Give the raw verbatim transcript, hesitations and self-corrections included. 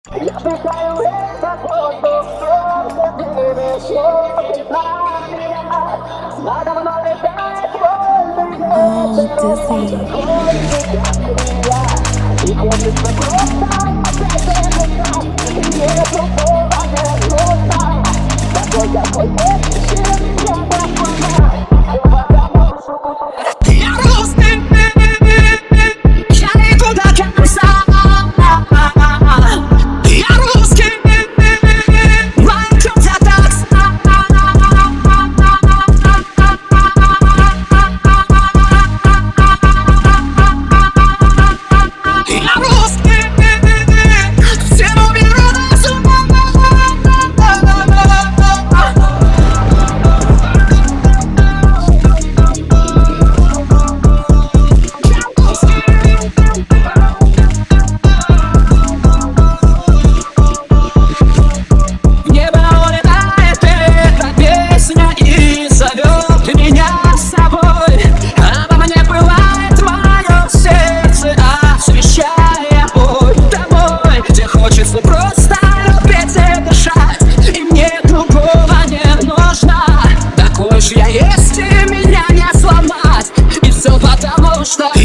Я вдыхаю этот воздух, просто дымишь, на меня. Надо мной летает воздух, и хочется просто опять задышать. Не другого не нужно. Такой, какой есть, я такой. Я русский, я иду до конца. Я русский, лайком за такс. Я русский, всем уберу разум. Просто петь и дышать, и мне другого не нужно. Такой же я есть, и меня не сломать. И все потому, что